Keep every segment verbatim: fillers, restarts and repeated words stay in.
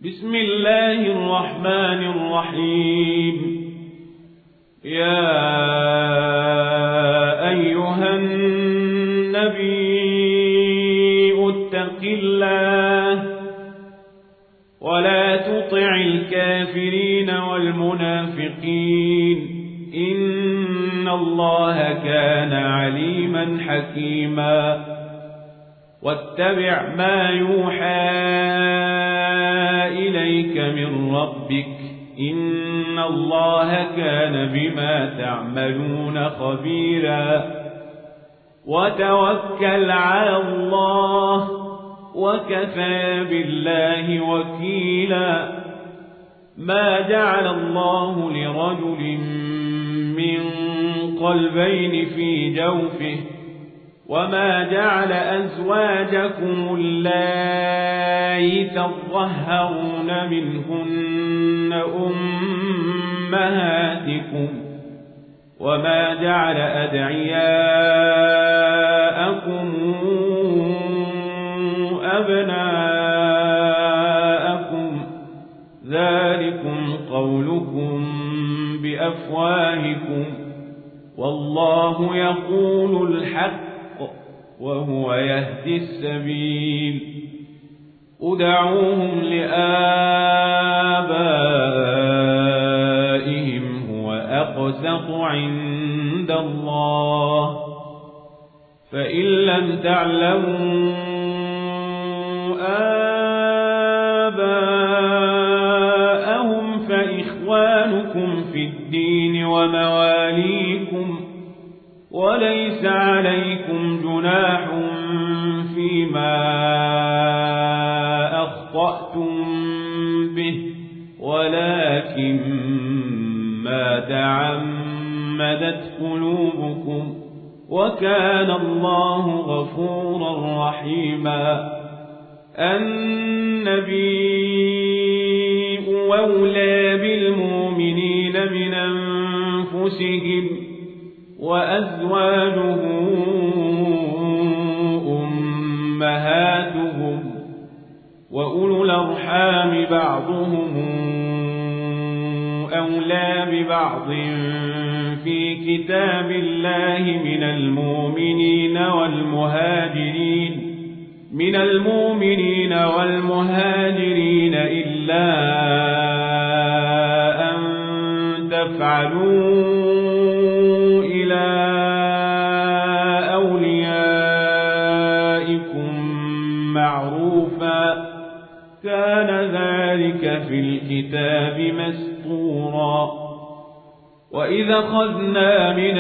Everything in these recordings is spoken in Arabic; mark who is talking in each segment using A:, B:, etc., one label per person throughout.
A: بسم الله الرحمن الرحيم. يا أيها النبي اتق الله ولا تطع الكافرين والمنافقين إن الله كان عليما حكيما. واتبع ما يوحى إليك من ربك إن الله كان بما تعملون خبيرا. وتوكل على الله وكفى بالله وكيلا. ما جعل الله لرجل من قلبين في جوفه وما جعل أزواجكم اللائي تظهرون منهن أمهاتكم وما جعل أدعياءكم أبناءكم ذلكم قولكم بأفواهكم والله يقول الحق وهو يهدي السبيل. أدعوهم لآبائهم هو أقسط عند الله فإن لم تعلموا آباءهم فإخوانكم في الدين ومواليكم وليس عليكم جناح فيما أخطأتم به ولكن ما تعمدت قلوبكم وكان الله غفورا رحيما. النبي أولى بالمؤمنين من أنفسهم وأزواجه أمهاتهم وأولو الأرحام بعضهم أولى ببعض في كتاب الله من المؤمنين والمهاجرين من المؤمنين والمهاجرين إلا أن تفعلوا إلى أوليائكم معروفا كان ذلك في الكتاب مسطورا. وإذا أخذنا من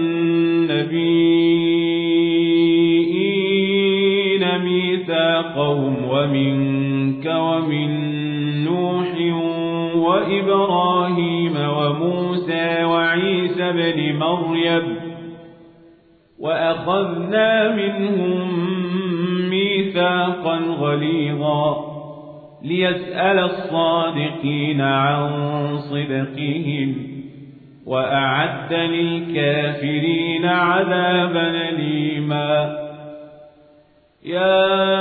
A: النبيين ميثاقهم ومنك ومن نوح وإبراهيم وموسى وعيسى بن مريم وأخذنا منهم ميثاقا غليظا ليسأل الصادقين عن صدقهم وأعد للكافرين عذابا أليما. يا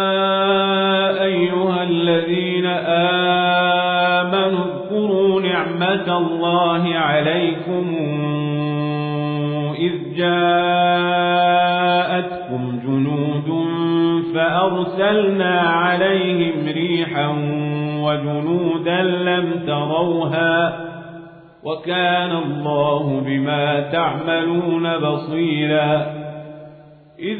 A: أيها الذين آمنوا اذكروا نعمة الله عليكم إذ جاءتكم جنود فأرسلنا عليهم ريحا وجنودا لم تروها وكان الله بما تعملون بصيرا. إذ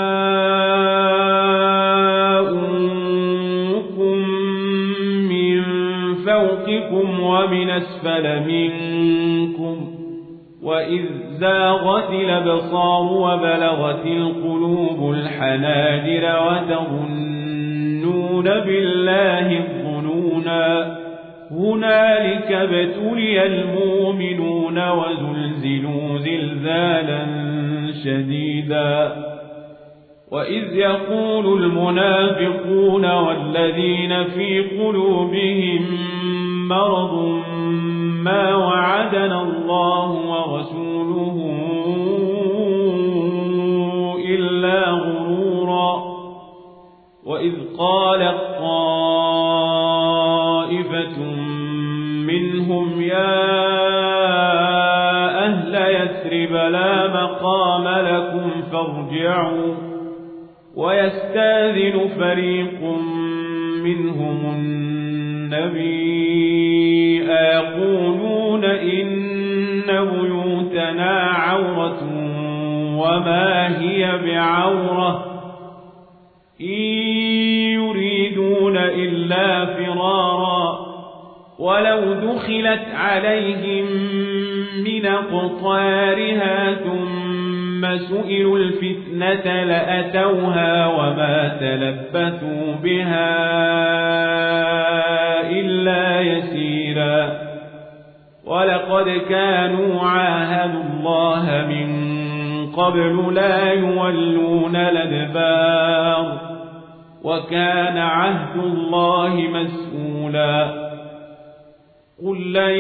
A: جاءوكم من فوقكم ومن أسفل منكم وإذ زاغت الأبصار وبلغت القلوب الحناجر وتظنون بالله الظنونا هنالك ابتلي المؤمنون وزلزلوا زلزالا شديدا. وإذ يقول المنافقون والذين في قلوبهم مرض ما وعدنا الله ورسوله إلا غرورا. وإذ قالت طائفة طائفة منهم يا أهل يثرب لا مقام لكم فارجعوا ويستاذن فريق منهم النبي يقولون إن بيوتنا عورة وما هي بعورة إن يريدون إلا فرارا ولو دخلت عليهم من أقطارها ثم سئلوا الفتنة لأتوها وما تلبثوا بها إلا يسيرا ولقد كانوا عاهدوا الله من قبل لا يولون الأدبار وكان عهد الله مسؤولا قل لن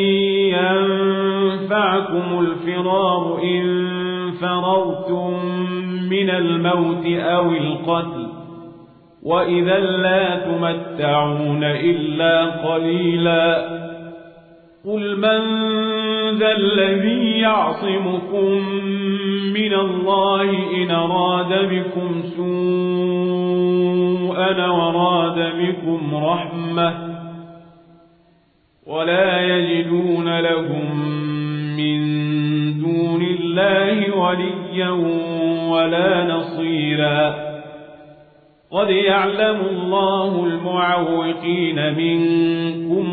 A: ينفعكم الفرار إن فررتم من الموت أو القتل وإذا لا تمتعون إلا قليلا قل من ذا الذي يعصمكم من الله إن أراد بكم سوءا وراد بكم رحمة ولا يجدون لهم من دون الله وليا ولا نصيرا قد يعلم الله المعوقين منكم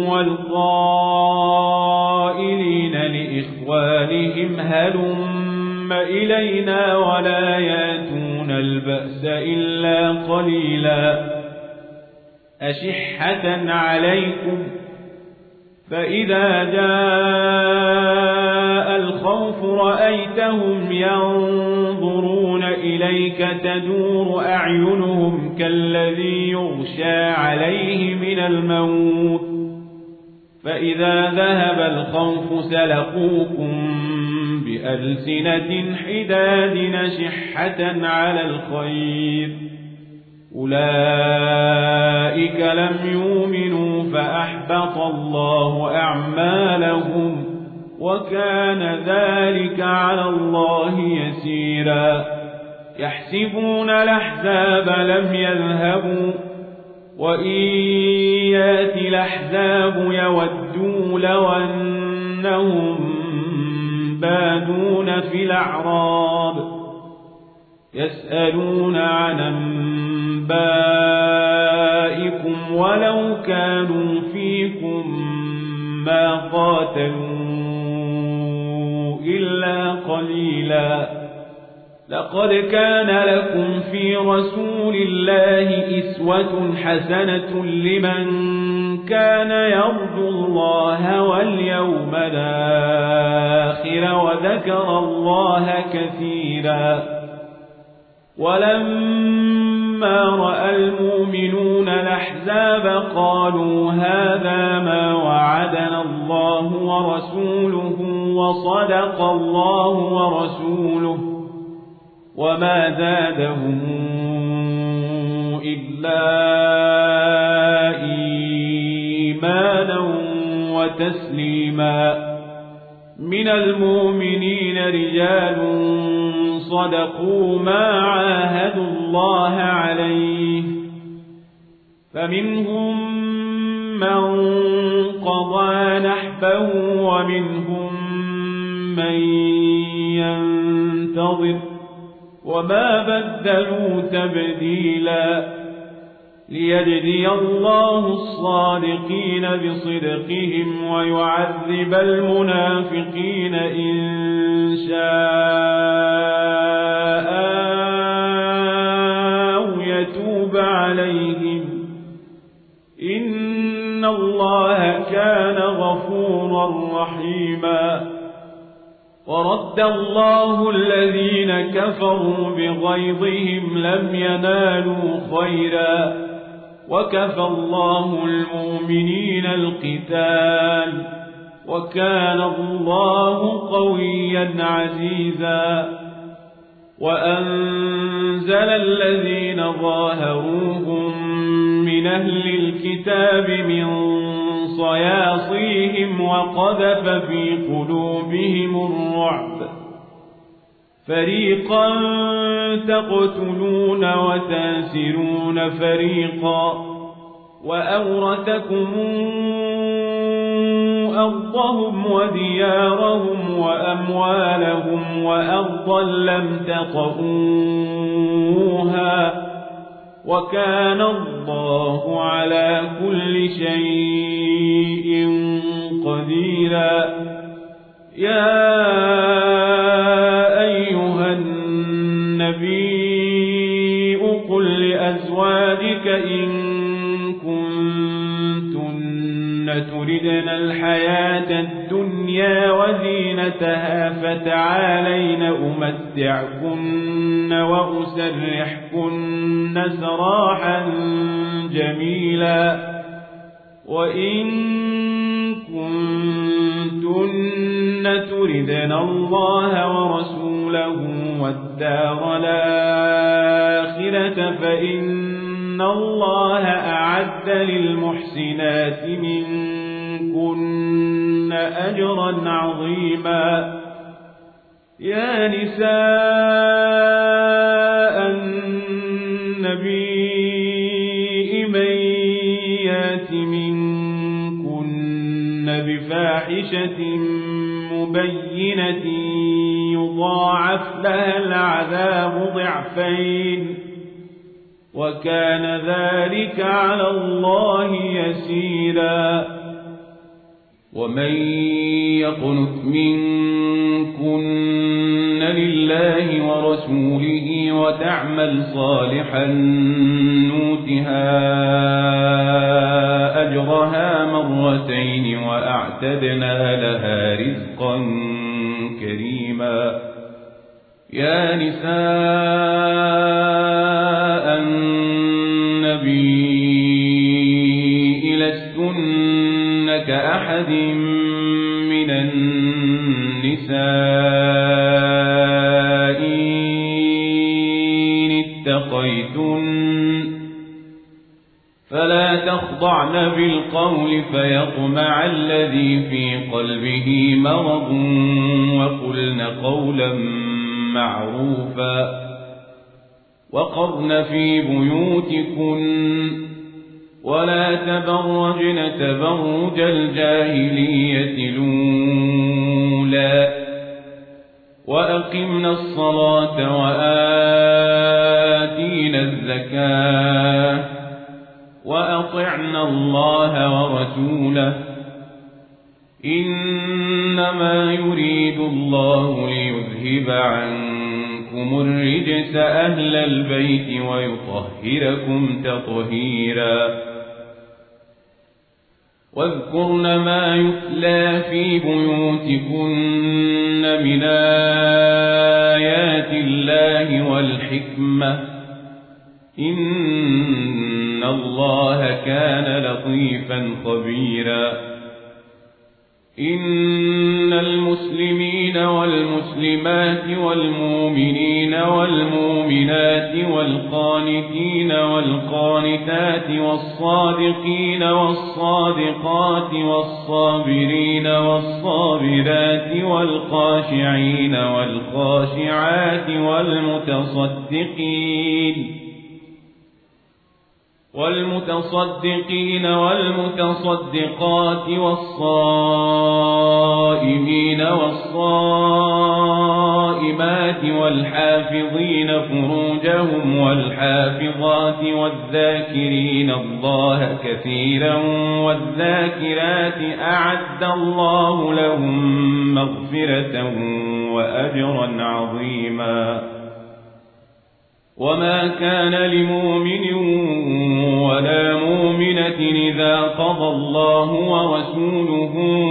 A: والقائلين لإخوانهم هلم إلينا ولا ياتون البأس إلا قليلا أشحة عليكم فإذا جاء الخوف رأيتهم ينظرون إليك تدور أعينهم كالذي يغشى عليه من الموت فإذا ذهب الخوف سلقوكم بألسنة حداد نشحة على الخير أولئك لم يؤمنوا فأحبط الله أعمالهم وكان ذلك على الله يسيرا يحسبون الأحزاب لم يذهبوا وإن يأتي الأحزاب يودوا لو أنهم بادون في الأعراب يسألون عن أنبائكم ولو كانوا فيكم ما قاتلوا إلا قليلا لقد كان لكم في رسول الله إسوة حسنة لمن كان يرجو الله واليوم الآخر وذكر الله كثيرا ولما رأى المؤمنون الأحزاب قالوا هذا ما وعدنا الله ورسوله وصدق الله ورسوله وما زادهم إلا إيمانا وتسليما من المؤمنين رجال صدقوا ما عاهدوا الله عليه فمنهم من قضى نحبه ومنهم من ينتظر وما بدلوا تبديلا ليجزي الله الصادقين بصدقهم ويعذب المنافقين إن شاء أو يتوب عليهم إن الله كان غفورا رحيما ورد الله الذين كفروا بغيظهم لم ينالوا خيرا وكفى الله المؤمنين القتال وكان الله قويا عزيزا وأنزل الذين ظاهروهم من أهل الكتاب من صياصيهم وقذف في قلوبهم الرعب فريقا تقتلون وتاسرون فريقا وأورثكم أرضهم وديارهم وأموالهم وأرضا لم تطئوها وكان الله على كل شيء قديرا يا أيها النبي قل لأزواجك إن تردن الحياة الدنيا وزينتها فتعالين أمتعكن وأسرحكن سراحا جميلا وإن كنتن تردن الله ورسوله والدار الآخرة فإن إن الله أعد للمحسنات منكن أجرا عظيما يا نساء النبي من يات منكن بفاحشة مبينة يضاعف لها العذاب ضعفين وكان ذلك على الله يسيرا ومن يقنت منكن لله ورسوله وتعمل صالحا نوتها أجرها مرتين وأعتدنا لها رزقا كريما يا نساء النبي لستن كأحد من النساء إن اتقيتن فلا تخضعن بالقول فيطمع الذي في قلبه مرض وقلن قولا معروفا وقرن في بيوتكن ولا تبرجن تبرج الجاهلية الأولى وأقمنا الصلاة وآتينا الزكاة وأطعنا الله ورسوله إنما يريد الله ليذهب عنكم الرجس أهل البيت ويطهركم تطهيرا واذكرن ما يتلى في بيوتكن من آيات الله والحكمة إن الله كان لطيفا خبيرا إن المسلمين والمسلمات والمؤمنين والمؤمنات والقانتين والقانتات والصادقين والصادقات والصابرين والصابرات والخاشعين والخاشعات والمتصدقين والمتصدقين والمتصدقات والصائمين والصائمات والحافظين فروجهم والحافظات والذاكرين الله كثيرا والذاكرات أعد الله لهم مغفرة وأجرا عظيما وما كان لمؤمن ولا مؤمنة إذا قضى الله ورسوله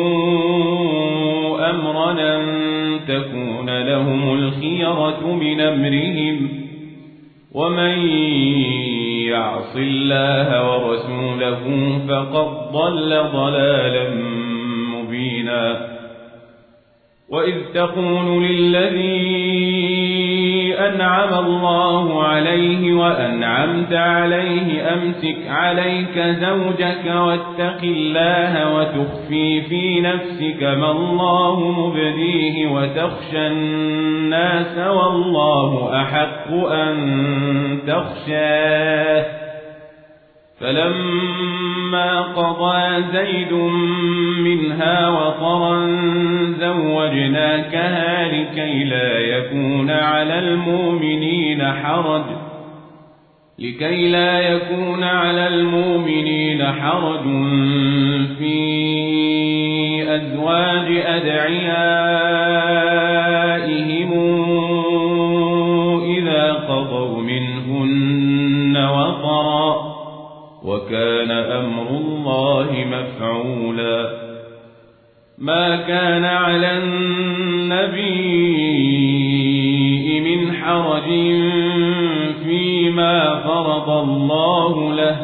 A: أمرا أن تكون لهم الخيرة من أمرهم ومن يعص الله ورسوله فقد ضل ضلالا مبينا وإذ تقول للذي أنعم الله عليه وأنعمت عليه أمسك عليك زوجك واتق الله وتخفي في نفسك ما الله مبديه وتخشى الناس والله أحق أن تخشاه فلما قضى زيد منها وطرا زوجناكها لكي لا يكون على المؤمنين حرج لكي لا يكون على المؤمنين حرج في أزواج أدعيائهم إذا قضوا منهن وطرا وكان أمر الله مفعولا ما كان على النبي من حرج فيما فرض الله له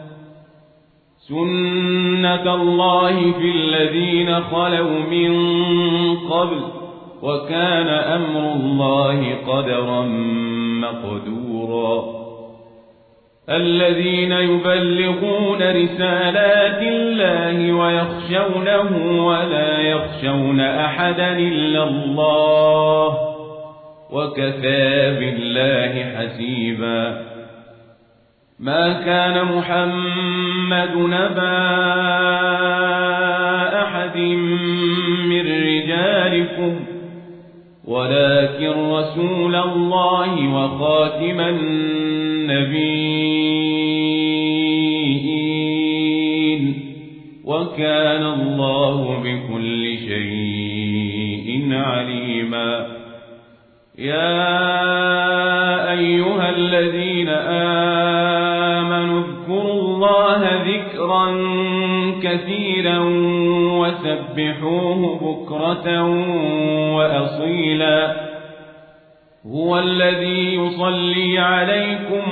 A: سنة الله في الذين خلوا من قبل وكان أمر الله قدرا مقدورا الذين يبلغون رسالات الله ويخشونه ولا يخشون أحدا إلا الله وكفى بالله حسيبا ما كان محمد نبا أحد من رجالكم ولكن رسول الله وخاتم النبيين وكان الله بكل شيء عليما يا أيها الذين آمنوا اذكروا الله ذكرا كثيرا وسبحوه بكرة وأصيلا هو الذي يصلي عليكم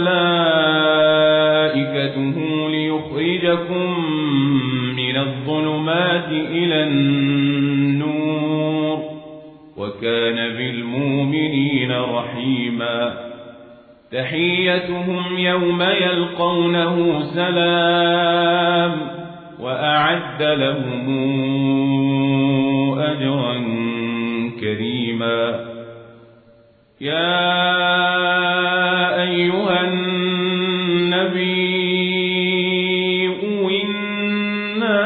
A: وملائكته ليخرجكم من الظلمات إلى النور وكان بالمؤمنين رحيما تحيتهم يوم يلقونه سلام وأعد لهم أجرا كريما يا أيها النبي إنا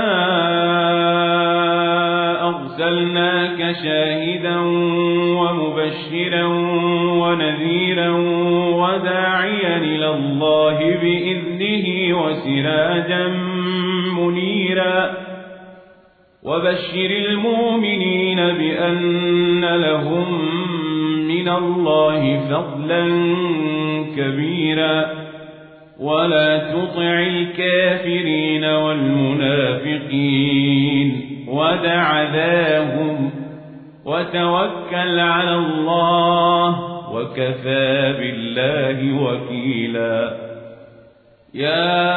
A: أرسلناك شاهدا ومبشرا ونذيرا وداعيا إلى الله بإذنه وسراجا منيرا وبشر المؤمنين بأن لهم من الله فضلا كبيرا ولا تطع الكافرين والمنافقين ودع ذاهم وتوكل على الله وكفى بالله وكيلا يا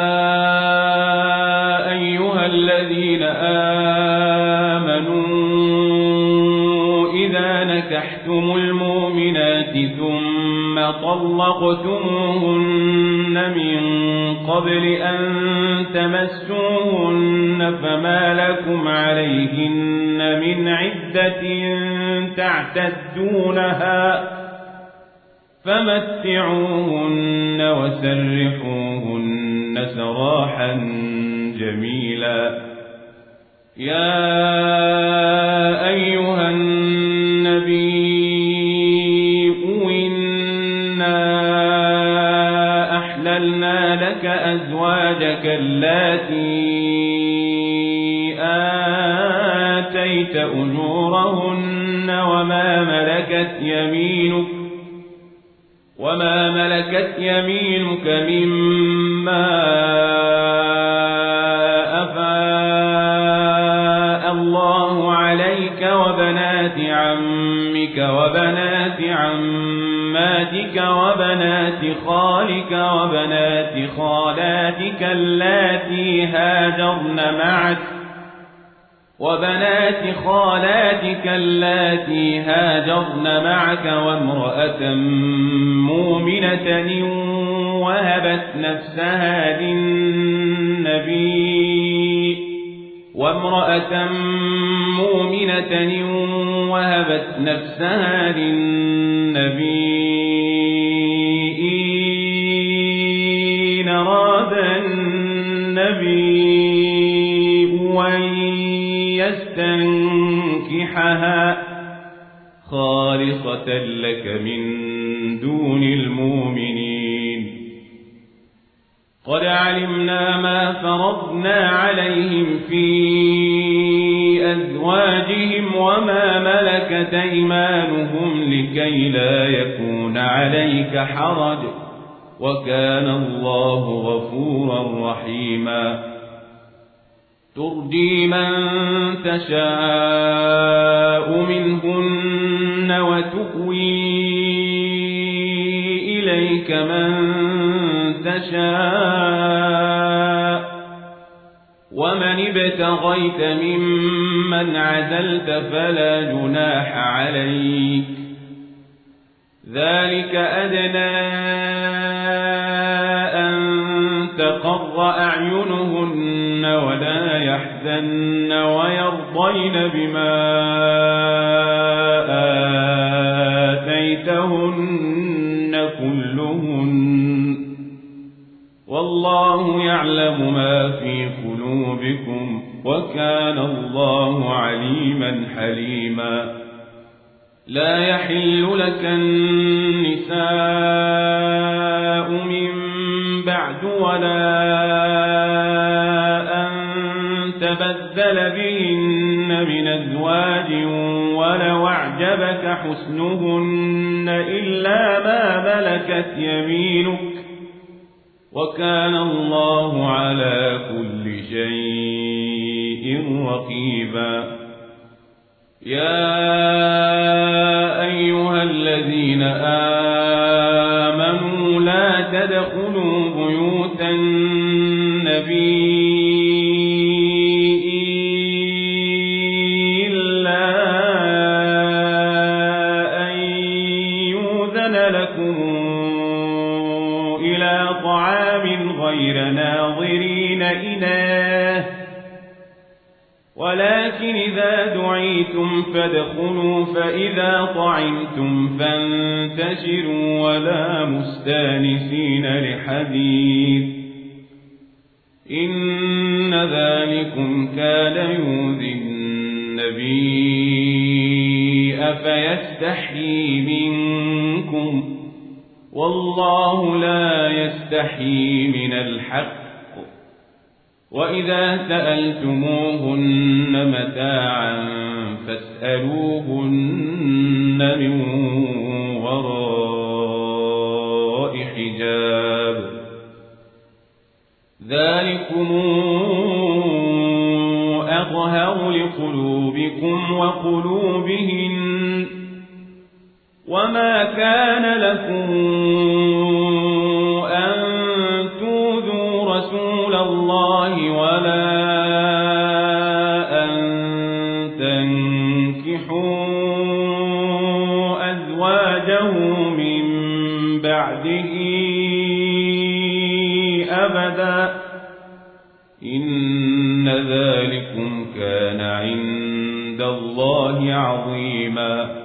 A: أيها الذين آمنوا إذا نكحتم المؤمنات ثم طلقتموهن من قبل أن تمسوهن فما لكم عليهن من عدة تعتدونها فمتعوهن وسرحوهن سراحا جميلا يا أيها النبي إنا أحللنا لك أزواجك اللاتي آتيت أجورهن وما ملكت يمينك وما ملكت يمينك مما أفاء الله عليك وبنات عمك وبنات عماتك وبنات خالك وبنات خالاتك اللاتي هاجرن معك وبنات خالاتك اللاتي هاجرن معك وامرأة مؤمنة وهبت نفسها للنبي وامرأة مؤمنة وهبت نفسها للنبي إن أراد النبي أن يستنكحها خالصة لك من دون المؤمنين قد علمنا ما فرضنا عليهم في أزواجهم وما ملكت أيمانهم لكي لا يكون عليك حرج وكان الله غفورا رحيما ترجي من تشاء منهن وتؤوي إليك من تشاء ومن ابتغيت ممن عزلت فلا جناح عليك ذلك أدنى أن تقر أعينهن ولا يحزن ويرضين بما آتيتهن كلهن والله يعلم ما في قلوبكم وكان الله عليما حليما لا يحل لك النساء من بعد ولا أن تبدل بهن من أزواج ولو أعجبك حسنهن إلا ما ملكت يمينك وكان الله على كل شيء رقيبا يا أيها الذين آمنوا لا تدخلوا بيوت النبي إلا أن يؤذن لكم إلى طعام غير ناظرين إناه ولكن إذا دعيتم فادخلوا فإذا طعمتم فانتشروا ولا مستانسين لحديث إن ذلكم كان يؤذي النبي أفيستحيي منكم والله لا يستحيي من الحق وإذا سألتموهن متاعا فاسألوهن من وراء حجاب ذلكم أطهر لقلوبكم وقلوبهن وما كان لكم أن تؤذوا رسول الله ولا أن تنكحوا أزواجه من بعده أبدا إن ذلكم كان عند الله عظيما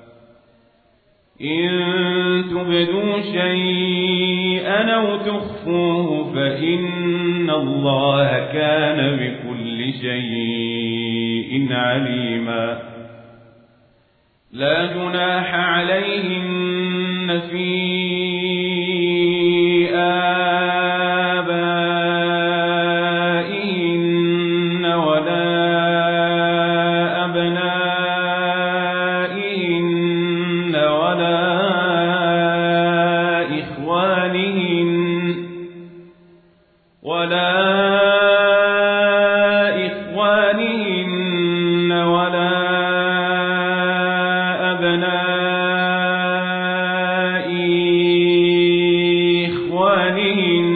A: إن تبدوا شيئا أو تخفوه فإن الله كان بكل شيء عليما لا جناح عليهن في آبائهن ولا أبنائهن ولا إخوانهن ولا إخوانهن ولا أبناء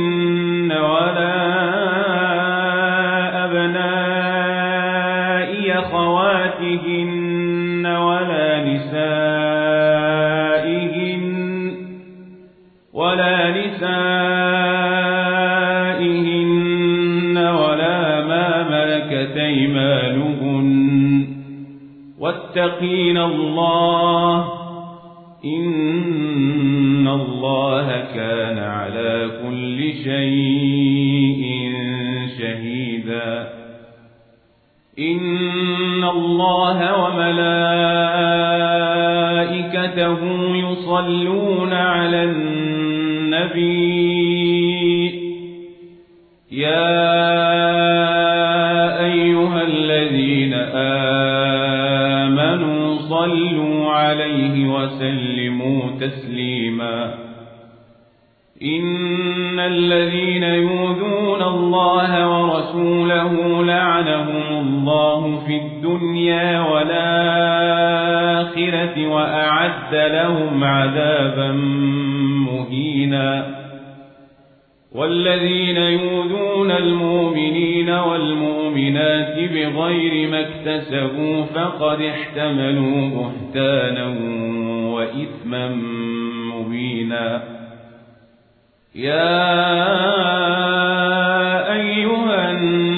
A: إخوانهن ولا أبناء أخواتهن ولا نسائهن ولا نسائهن ولا ما ملكت أيمانهن واتقين الله إن الله كان على كل شيء شهيدا إن الله وملائكته يصلون على النبي يا أيها الذين آمنوا صلوا عليه وسلموا تسليما إن الذين يؤذون الله ورسوله لعنهم الله في الدنيا والآخرة وأعد لهم عذابا مهينا والذين يؤذون المؤمنين والمؤمنات بغير ما اكتسبوا فقد احتملوا بهتانا وإثما مبينا يا أيها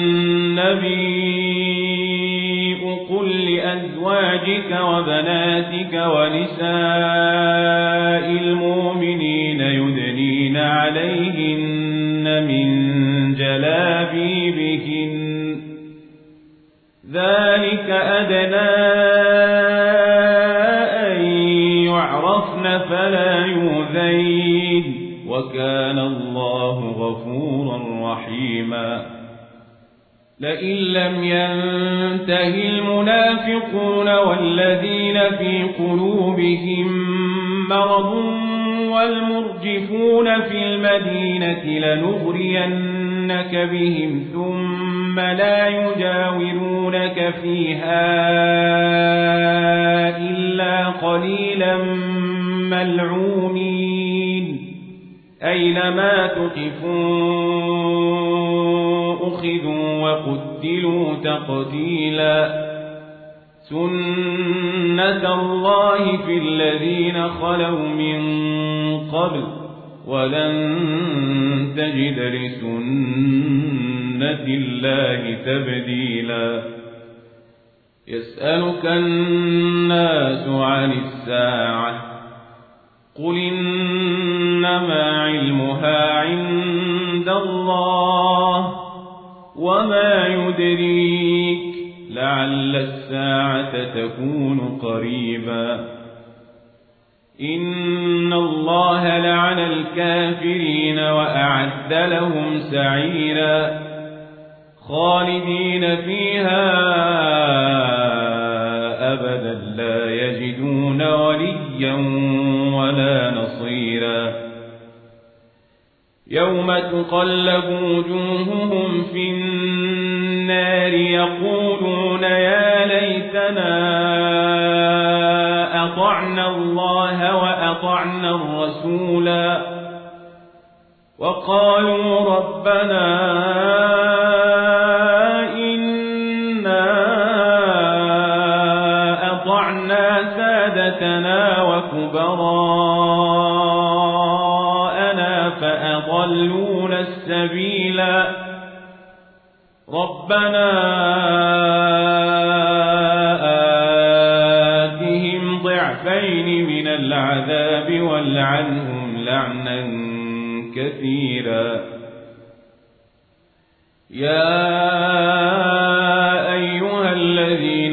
A: النبي قل لأزواجك وبناتك ونساء المؤمنين يدنين عليهن من جلابيبهن ذلك أدنى أن يعرفن فلا يؤذين وكان الله غفورا رحيما لئن لم ينته المنافقون والذين في قلوبهم مرض والمرجفون في المدينة لنغرينك بهم ثم لا يجاورونك فيها إلا قليلا ملعونين أينما تقفوا أخذوا وقتلوا تقتيلا سنة الله في الذين خلوا من قبل ولن تجد لسنة الله تبديلا يسألك الناس عن الساعة قل إنما علمها عند الله وما يدريك لعل الساعة تكون قريبا إن الله لعن الكافرين وأعد لهم سعيرا خالدين فيها أبدا لا يجدون وليا ولا نصيرا يوم تقلب وجوههم في النار يقولون يا ليتنا أطعنا الله وأطعنا الرسولا وقالوا ربنا إنا أطعنا سادتنا وكبراءنا فأضلونا السبيلا ربنا آتهم ضعفين من العذاب والعنهم لعنا كثيرا يا أيها الذين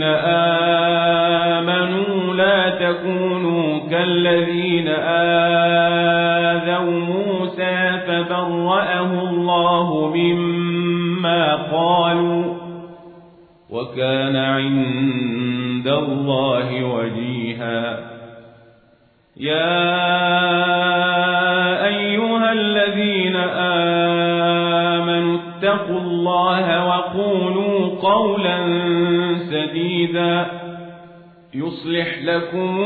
A: آمنوا لا تكونوا كالذين آذوا موسى فبرأه الله مما قالوا وكان عند الله وجيها يا أيها الذين آمنوا اتقوا الله وقولوا قولا سديدا يصلح لكم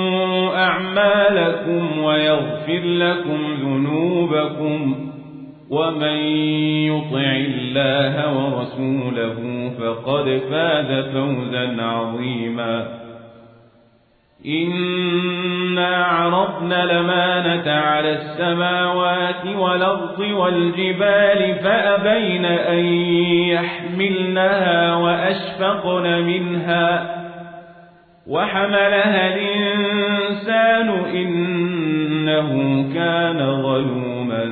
A: أعمالكم ويغفر لكم ذنوبكم ومن يطع الله ورسوله فقد فاز فوزا عظيما إنا عرضنا الأمانة على السماوات والأرض والجبال فأبين أن يحملنها وأشفقن منها وحملها الإنسان إنه كان ظلوما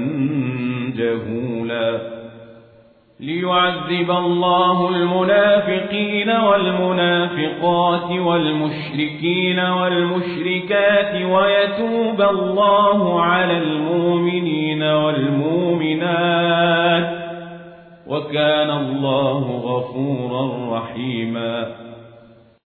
A: جهولا ليعذب الله المنافقين والمنافقات والمشركين والمشركات ويتوب الله على المؤمنين